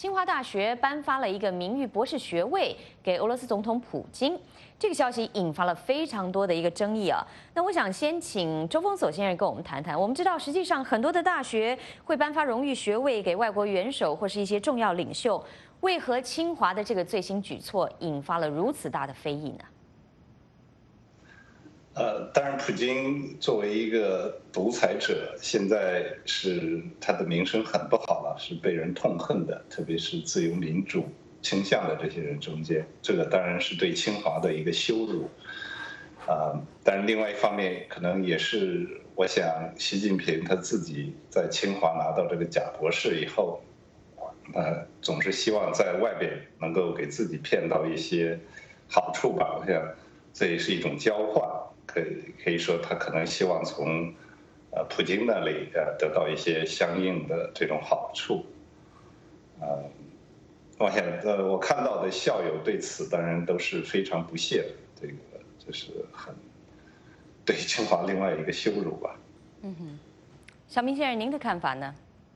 清华大学颁发了一个名誉博士学位给俄罗斯总统普京。这个消息引发了非常多的一个争议啊。那我想先请周峰锁先生跟我们谈谈。我们知道，实际上很多的大学会颁发荣誉学位给外国元首或是一些重要领袖，为何清华的这个最新举措引发了如此大的非议呢？ 呃，当然，普京作为一个独裁者，现在是他的名声很不好了，是被人痛恨的，特别是自由民主倾向的这些人中间，这个当然是对清华的一个羞辱。啊、呃，但是另外一方面，可能也是我想，习近平他自己在清华拿到这个假博士以后，呃，总是希望在外边能够给自己骗到一些好处吧。我想这也是一种交换。可以可以说，他可能希望从呃普京那里呃得到一些相应的这种好处。呃，我想呃我看到的校友对此当然都是非常不屑的，这个就是很对清华另外一个羞辱吧。 嗯哼，小明先生，您的看法呢？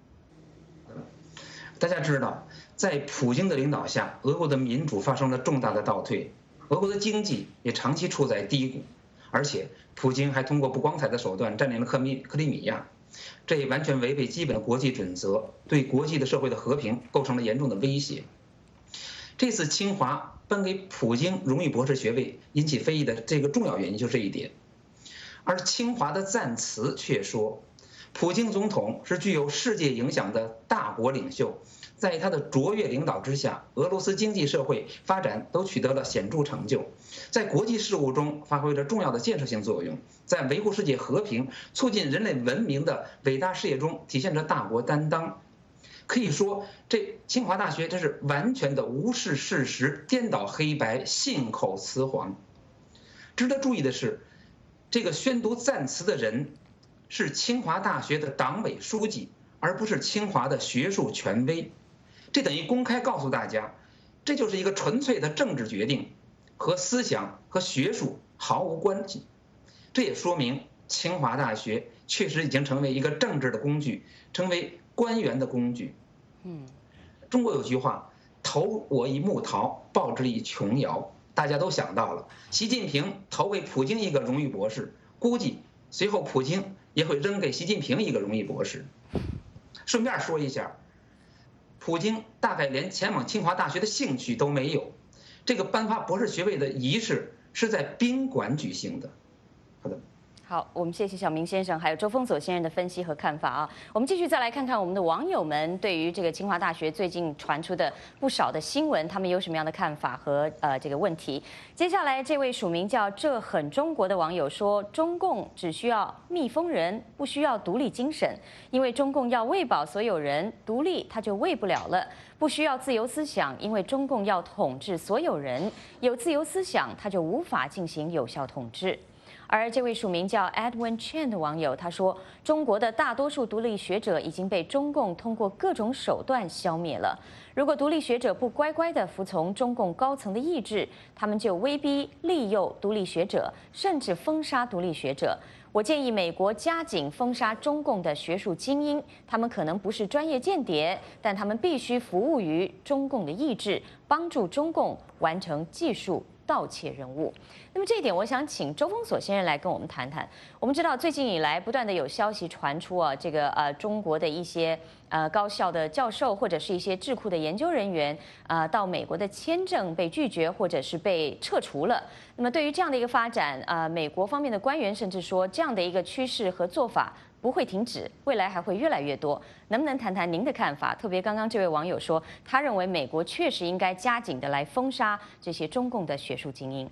大家知道，在普京的领导下，俄国的民主发生了重大的倒退，俄国的经济也长期处在低谷。而且，普京还通过不光彩的手段占领了克米克里米亚，这也完全违背基本的国际准则，对国际的社会的和平构成了严重的威胁。这次清华颁给普京荣誉博士学位引起非议的这个重要原因就是这一点。而清华的赞词却说，普京总统是具有世界影响的大国领袖，在他的卓越领导之下，俄罗斯经济社会发展都取得了显著成就，在国际事务中发挥着重要的建设性作用，在维护世界和平、促进人类文明的伟大事业中体现着大国担当。可以说，这清华大学这是完全的无视事实、颠倒黑白、信口雌黄。值得注意的是，这个宣读赞词的人是清华大学的党委书记，而不是清华的学术权威。这等于公开告诉大家，这就是一个纯粹的政治决定，和思想和学术毫无关系。这也说明清华大学确实已经成为一个政治的工具，成为官员的工具。 嗯， 中国有句话，投我一木桃，报之以琼瑶。大家都想到了，习近平投给普京一个荣誉博士，估计随后普京也会扔给习近平一个荣誉博士。顺便说一下，普京大概连前往清华大学的兴趣都没有。这个颁发博士学位的仪式是在宾馆举行的。好的。 好，我们谢谢小明先生还有周峰锁先生的分析和看法啊。我们继续再来看看我们的网友们对于这个清华大学最近传出的不少的新闻，他们有什么样的看法和呃这个问题。接下来这位署名叫这很中国的网友说，中共只需要密封人，不需要独立精神，因为中共要喂饱所有人，独立他就喂不了了。不需要自由思想，因为中共要统治所有人，有自由思想他就无法进行有效统治。而这位署名叫 Edwin Chen 的网友他说，中国的大多数独立学者已经被中共通过各种手段消灭了。如果独立学者不乖乖地服从中共高层的意志，他们就威逼利诱独立学者，甚至封杀独立学者。我建议美国加紧封杀中共的学术精英，他们可能不是专业间谍，但他们必须服务于中共的意志，帮助中共完成技术盗窃任务。那么这一点，我想请周峰锁先生来跟我们谈谈。我们知道最近以来，不断的有消息传出啊，这个呃中国的一些呃高校的教授或者是一些智库的研究人员，呃到美国的签证被拒绝或者是被撤除了。那么对于这样的一个发展，呃美国方面的官员甚至说，这样的一个趋势和做法不会停止，未来还会越来越多。能不能谈谈您的看法？特别刚刚这位网友说，他认为美国确实应该加紧的来封杀这些中共的学术精英。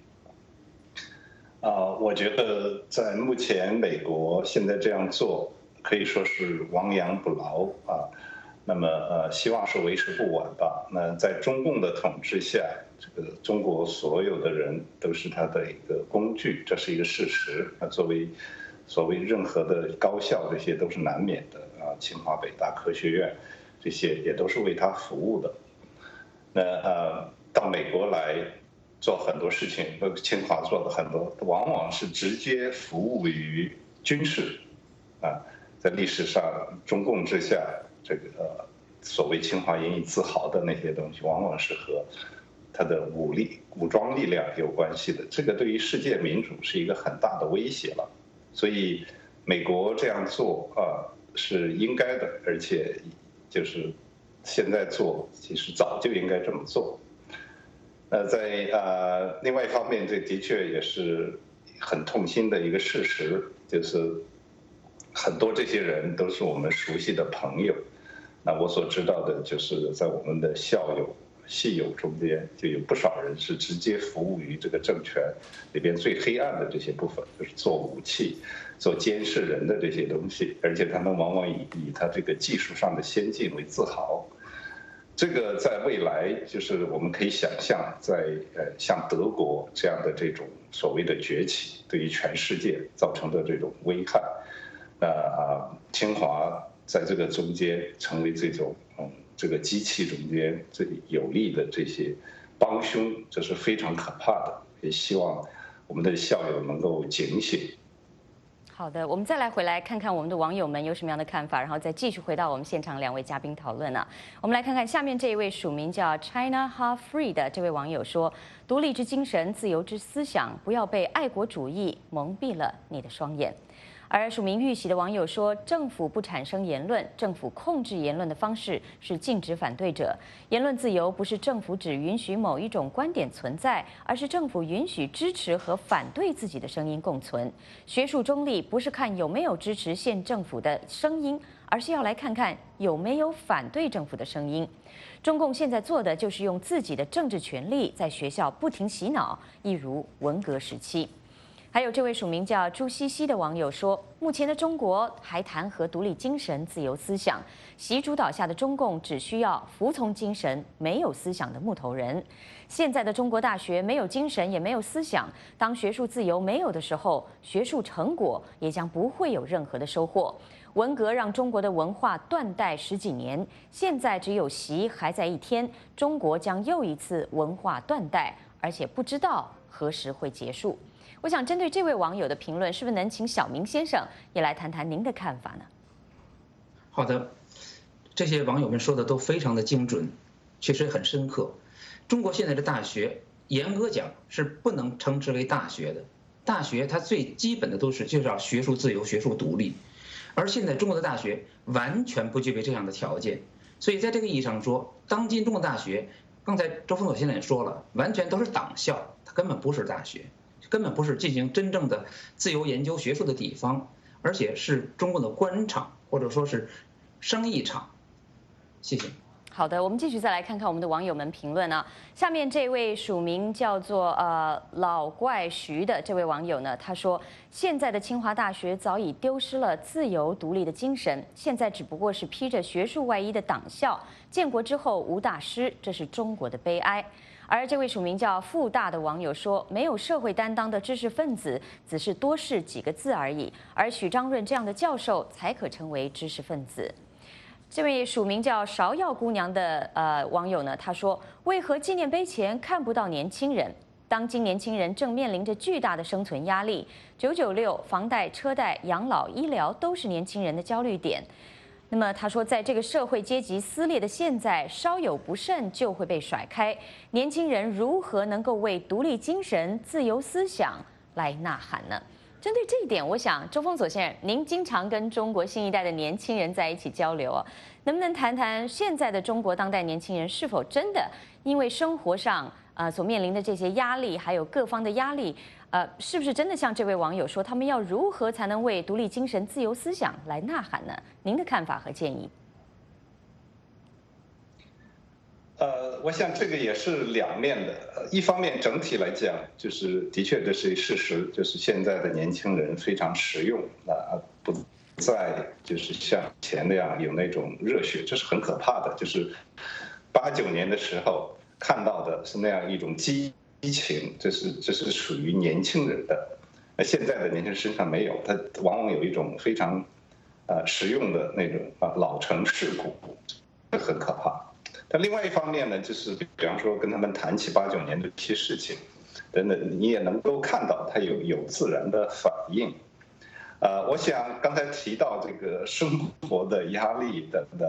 啊、呃，我觉得在目前美国现在这样做，可以说是亡羊补牢啊。那么呃，希望是为时不晚吧。那在中共的统治下，这个中国所有的人都是他的一个工具，这是一个事实。那作为所谓任何的高校，这些都是难免的啊，清华、北大、科学院，这些也都是为他服务的。那呃，到美国来做很多事情，清华做的很多，往往是直接服务于军事，啊，在历史上中共之下，这个所谓清华引以自豪的那些东西，往往是和它的武力、武装力量有关系的。这个对于世界民主是一个很大的威胁了。所以，美国这样做啊是应该的，而且就是现在做，其实早就应该这么做。那在呃另外一方面，这的确也是很痛心的一个事实，就是很多这些人都是我们熟悉的朋友。那我所知道的就是在我们的校友、系友中间，就有不少人是直接服务于这个政权里边最黑暗的这些部分，就是做武器、做监视人的这些东西，而且他们往往以以他这个技术上的先进为自豪。这个在未来，就是我们可以想象，在呃像德国这样的这种所谓的崛起，对于全世界造成的这种危害，那啊，清华在这个中间成为这种嗯这个机器中间最有力的这些帮凶，这是非常可怕的。也希望我们的校友能够警醒。 好的，我们再来回来看看我们的网友们有什么样的看法，然后再继续回到我们现场两位嘉宾讨论啊。我们来看看下面这一位署名叫 China Half Free 的这位网友说：“独立之精神，自由之思想，不要被爱国主义蒙蔽了你的双眼。”而署名玉玺的网友说，政府不产生言论，政府控制言论的方式是禁止反对者。言论自由不是政府只允许某一种观点存在，而是政府允许支持和反对自己的声音共存。学术中立不是看有没有支持现政府的声音，而是要来看看有没有反对政府的声音。中共现在做的就是用自己的政治权力在学校不停洗脑，一如文革时期。还有这位署名叫朱西西的网友说，目前的中国还谈何独立精神、自由思想？习主导下的中共只需要服从精神、没有思想的木头人。现在的中国大学没有精神，也没有思想。当学术自由没有的时候，学术成果也将不会有任何的收获。文革让中国的文化断代十几年，现在只有习还在一天，中国将又一次文化断代，而且不知道何时会结束。我想针对这位网友的评论，是不是能请小明先生也来谈谈您的看法呢？ 好的，这些网友们说的都非常的精准，确实很深刻。中国现在的大学，严格讲是不能称之为大学的。大学它最基本的都是就是要学术自由、学术独立，而现在中国的大学完全不具备这样的条件。所以在这个意义上说，当今中国大学，刚才周峰所先生也说了，完全都是党校，它根本不是大学。根本不是进行真正的自由研究学术的地方，而且是中国的官场或者说是生意场。谢谢。 好的，我们继续再来看看我们的网友们评论啊。下面这位署名叫做呃老怪徐的这位网友呢，他说：现在的清华大学早已丢失了自由独立的精神，现在只不过是披着学术外衣的党校，建国之后无大师，这是中国的悲哀。而这位署名叫富大的网友说，没有社会担当的知识分子只是多试几个字而已，而许章润这样的教授才可成为知识分子。这位署名叫芍药姑娘的呃网友呢，他说，为何纪念碑前看不到年轻人？当今年轻人正面临着巨大的生存压力，九九六、房贷、车贷、养老、医疗都是年轻人的焦虑点。那么他说，在这个社会阶级撕裂的现在，稍有不慎就会被甩开。年轻人如何能够为独立精神、自由思想来呐喊呢？针对这一点，我想周峰佐先生，您经常跟中国新一代的年轻人在一起交流啊，能不能谈谈现在的中国当代年轻人是否真的因为生活上呃所面临的这些压力，还有各方的压力？呃，是不是真的像这位网友说，他们要如何才能为独立精神、自由思想来呐喊呢？您的看法和建议？ 呃，我想这个也是两面的。一方面，整体来讲，就是的确这是事实，就是现在的年轻人非常实用啊，不再就是像以前那样有那种热血，这是很可怕的。就是八九年的时候看到的是那样一种激。激情，这是这是属于年轻人的，那现在的年轻人身上没有，他往往有一种非常，呃，实用的那种啊老成世故，这很可怕。但另外一方面呢，就是比方说跟他们谈起八九年的一些事情，等等，你也能够看到他有有自然的反应。呃，我想刚才提到这个生活的压力等等，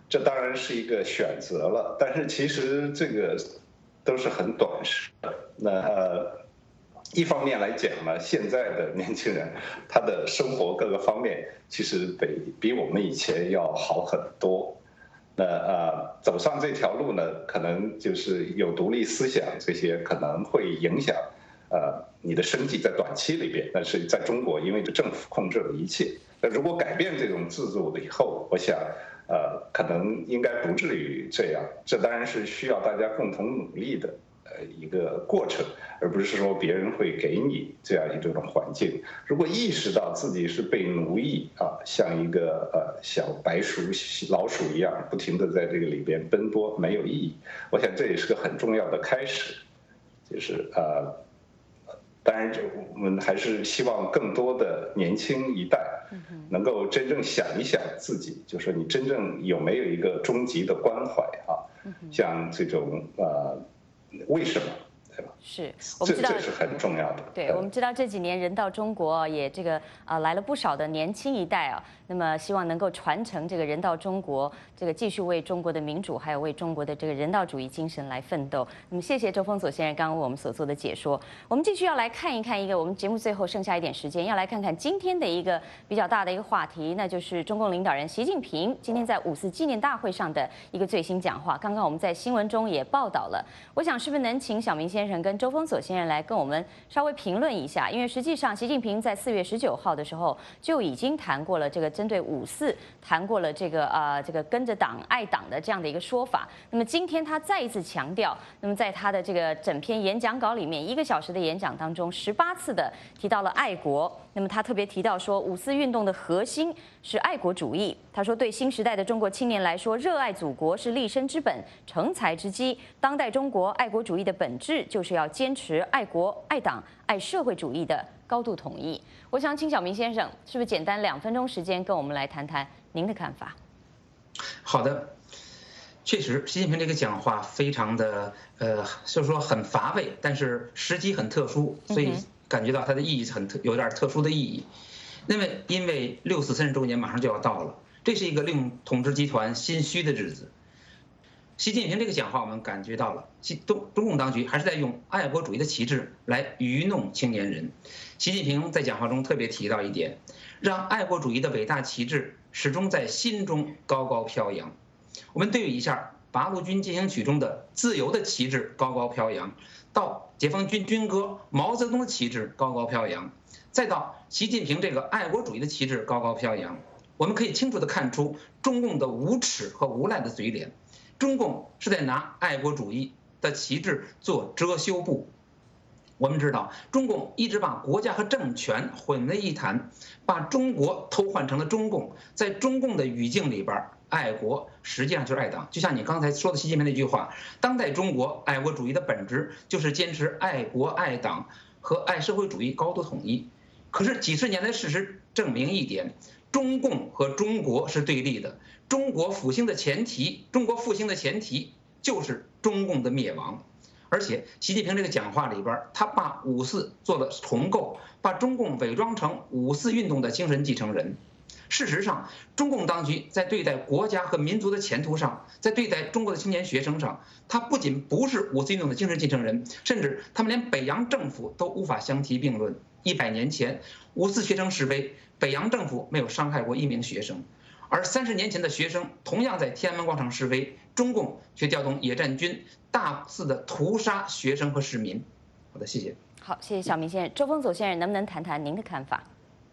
这当然是一个选择了，但是其实这个都是很短视的。那呃，一方面来讲呢，现在的年轻人他的生活各个方面其实比比我们以前要好很多。那呃，走上这条路呢，可能就是有独立思想，这些可能会影响呃你的生计在短期里边。但是在中国，因为政府控制了一切，那如果改变这种制度了以后，我想。呃，可能应该不至于这样，这当然是需要大家共同努力的呃一个过程，而不是说别人会给你这样一种环境。如果意识到自己是被奴役啊，像一个呃小白鼠、老鼠一样，不停地在这个里边奔波，没有意义。我想这也是个很重要的开始，就是呃。当然，我们还是希望更多的年轻一代能够真正想一想自己，就是你真正有没有一个终极的关怀啊？像这种呃，为什么？对吧？ 是，我们知道这是很重要的。 对，我们知道这几年人到中国也这个呃来了不少的年轻一代啊，那么希望能够传承这个人到中国，这个继续为中国的民主还有为中国的这个人道主义精神来奋斗。那么谢谢周峰佐先生刚刚为我们所做的解说。我们继续要来看一看一个我们节目最后剩下一点时间，要来看看今天的一个比较大的一个话题，那就是中共领导人习近平今天在五四纪念大会上的一个最新讲话。刚刚我们在新闻中也报道了，我想是不是能请小明先生跟周峰佐先生来跟我们稍微评论一下？因为实际上习近平在四月十九号的时候就已经谈过了这个针对五四谈过了这个呃这个跟着党爱党的这样的一个说法。那么今天他再一次强调，那么在他的这个整篇演讲稿里面，一个小时的演讲当中，十八次的提到了爱国。那么他特别提到说，五四运动的核心是爱国主义。他说，对新时代的中国青年来说，热爱祖国是立身之本、成才之基。当代中国爱国主义的本质就是要坚持爱国、爱党、爱社会主义的高度统一。我想请小明先生，是不是简单两分钟时间跟我们来谈谈您的看法？ 好的，确实，习近平这个讲话非常的呃，就是说很乏味，但是时机很特殊，所以感觉到它的意义很特，有点特殊的意义。那么，因为六四三十周年马上就要到了，这是一个令统治集团心虚的日子。习近平这个讲话，我们感觉到了，中中共当局还是在用爱国主义的旗帜来愚弄青年人。习近平在讲话中特别提到一点，让爱国主义的伟大旗帜始终在心中高高飘扬。我们对比一下八路军进行曲中的自由的旗帜高高飘扬，到解放军军歌毛泽东的旗帜高高飘扬，再到习近平这个爱国主义的旗帜高高飘扬，我们可以清楚地看出中共的无耻和无赖的嘴脸。中共是在拿爱国主义的旗帜做遮羞布。我们知道，中共一直把国家和政权混为一谈，把中国偷换成了中共。在中共的语境里边，爱国实际上就是爱党。就像你刚才说的习近平那句话，当代中国爱国主义的本质就是坚持爱国爱党和爱社会主义高度统一。可是几十年的事实证明一点，中共和中国是对立的。中国复兴的前提，中国复兴的前提就是中共的灭亡。而且习近平这个讲话里边，他把五四做了重构，把中共伪装成五四运动的精神继承人。事实上，中共当局在对待国家和民族的前途上，在对待中国的青年学生上，他不仅不是五四运动的精神继承人，甚至他们连北洋政府都无法相提并论。一百年前，五四学生示威，北洋政府没有伤害过一名学生。而三十年前的学生同样在天安门广场示威，中共却调动野战军大肆的屠杀学生和市民。好的，谢谢。 好，谢谢小明先生。周峰佐先生，能不能谈谈您的看法？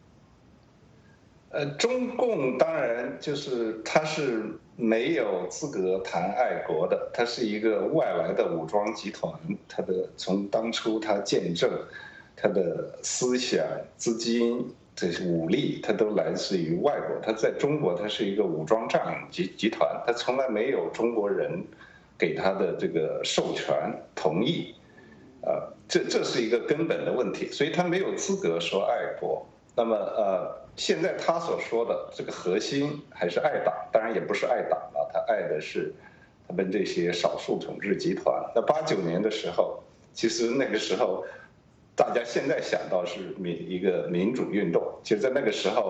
呃，中共当然就是他是没有资格谈爱国的，他是一个外来的武装集团，他的从当初他建政，他的思想、资金。这些武力，它都来自于外国。它在中国，它是一个武装占领集集团，它从来没有中国人给他的这个授权同意，啊，这这是一个根本的问题，所以他没有资格说爱国。那么呃，现在他所说的这个核心还是爱党，当然也不是爱党了，他爱的是他们这些少数统治集团。那八九年的时候，其实那个时候。大家现在想到是民一个民主运动，其实在那个时候，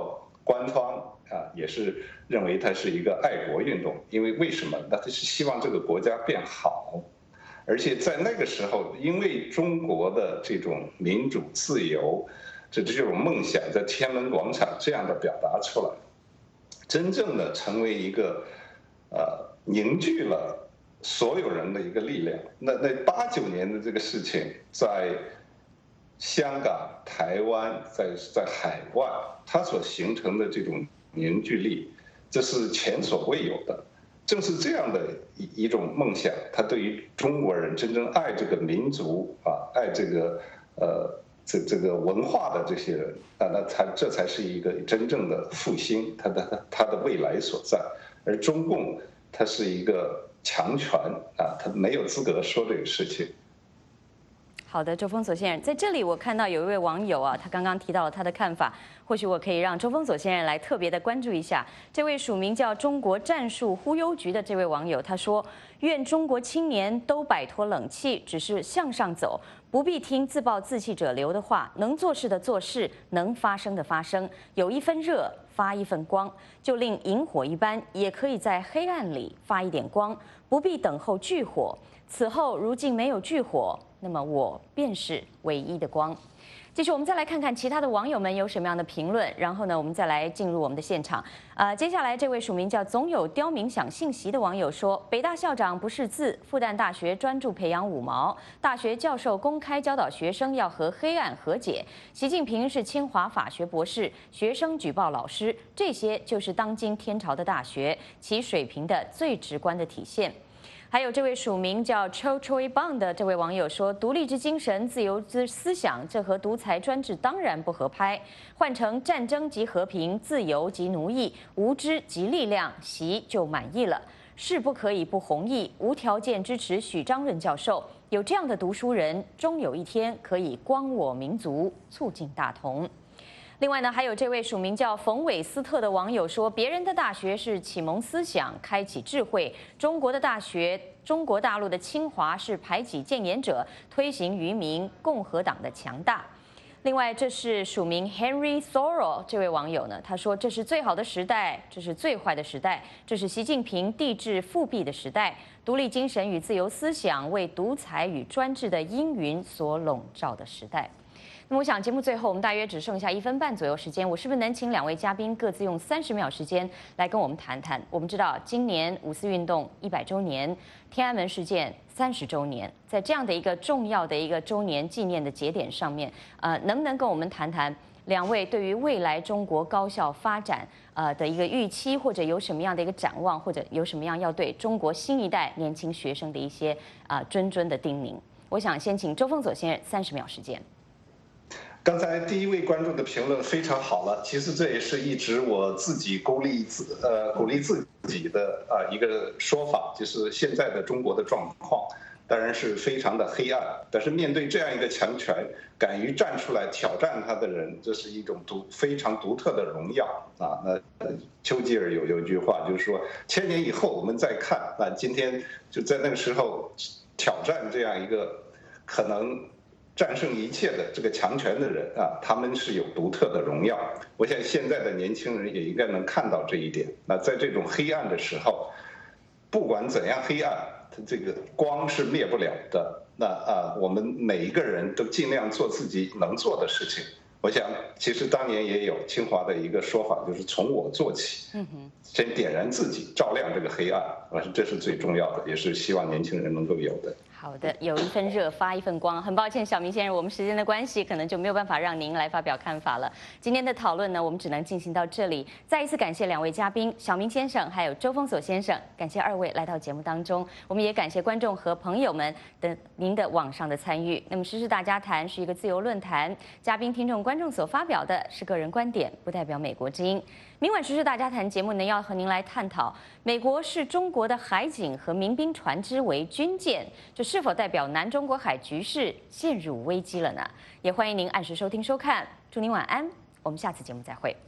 官方啊也是认为它是一个爱国运动，因为为什么？那他是希望这个国家变好，而且在那个时候，因为中国的这种民主自由，这这种梦想在天安门广场这样的表达出来，真正的成为一个呃凝聚了所有人的一个力量。那那八九年的这个事情，在香港、台湾，在在海外，它所形成的这种凝聚力，这是前所未有的。正是这样的一一种梦想，它对于中国人真正爱这个民族啊，爱这个呃这这个文化的这些人啊，那才这才是一个真正的复兴，它的它的未来所在。而中共它是一个强权啊，它没有资格说这个事情。 好的，周峰锁先生，在这里我看到有一位网友啊，他刚刚提到了他的看法，或许我可以让周峰锁先生来特别的关注一下。这位署名叫中国战术忽悠局的这位网友，他说：“愿中国青年都摆脱冷气，只是向上走，不必听自暴自弃者流的话，能做事的做事，能发声的发声，有一分热发一份光，就令萤火一般，也可以在黑暗里发一点光，不必等候炬火。此后如竟没有炬火，那么我便是唯一的光。”继续，我们再来看看其他的网友们有什么样的评论，然后呢，我们再来进入我们的现场。呃，接下来这位署名叫总有刁民想信息的网友说：“北大校长不识字，复旦大学专注培养五毛，大学教授公开教导学生要和黑暗和解。习近平是清华法学博士，学生举报老师，这些就是当今天朝的大学其水平的最直观的体现。”还有这位署名叫 Cho Choi Bang 的这位网友说：“独立之精神，自由之思想，这和独裁专制当然不合拍。换成战争即和平，自由即奴役，无知即力量，习就满意了。是不可以不弘毅，无条件支持许章润教授。有这样的读书人，终有一天可以光我民族，促进大同。”另外呢，还有这位署名叫冯韦斯特的网友说：“别人的大学是启蒙思想、开启智慧，中国的大学，中国大陆的清华是排挤谏言者、推行愚民，共和党的强大。”另外，这是署名 Henry Sorrow 这位网友呢，他说：“这是最好的时代，这是最坏的时代，这是习近平帝制复辟的时代，独立精神与自由思想为独裁与专制的阴云所笼罩的时代。”那么我想节目最后我们大约只剩下一分半左右时间，我是不是能请两位嘉宾各自用三十秒时间来跟我们谈谈？我们知道今年五四运动一百周年，天安门事件三十周年，在这样的一个重要的一个周年纪念的节点上面，呃，能不能跟我们谈谈两位对于未来中国高校发展呃的一个预期，或者有什么样的一个展望，或者有什么样要对中国新一代年轻学生的一些啊、呃、谆谆的叮咛？我想先请周峰锁先生三十秒时间。 刚才第一位观众的评论非常好了，其实这也是一直我自己鼓励自呃鼓励自己的啊、呃、一个说法，就是现在的中国的状况当然是非常的黑暗，但是面对这样一个强权，敢于站出来挑战他的人，这是一种独非常独特的荣耀啊。那丘吉尔有有一句话，就是说千年以后我们再看啊，今天就在那个时候挑战这样一个可能战胜一切的这个强权的人啊，他们是有独特的荣耀。我想现在的年轻人也应该能看到这一点。那在这种黑暗的时候，不管怎样黑暗，它这个光是灭不了的。那啊，我们每一个人都尽量做自己能做的事情。我想，其实当年也有清华的一个说法，就是从我做起，嗯哼，先点燃自己，照亮这个黑暗。我说这是最重要的，也是希望年轻人能够有的。 好的，有一份热发一份光。很抱歉，小明先生，我们时间的关系，可能就没有办法让您来发表看法了。今天的讨论呢，我们只能进行到这里。再一次感谢两位嘉宾，小明先生还有周峰锁先生，感谢二位来到节目当中。我们也感谢观众和朋友们的您的网上的参与。那么，时事大家谈是一个自由论坛，嘉宾、听众、观众所发表的是个人观点，不代表美国之音。明晚时事大家谈节目呢，要和您来探讨美国视中国的海警和民兵船只为军舰，这是否代表南中国海局势陷入危机了呢？也欢迎您按时收听收看，祝您晚安，我们下次节目再会。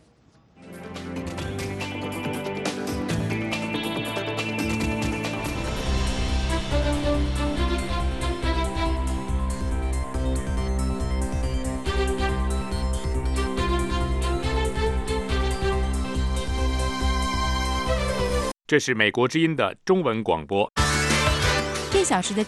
这是美国之音的中文广播。 这小时的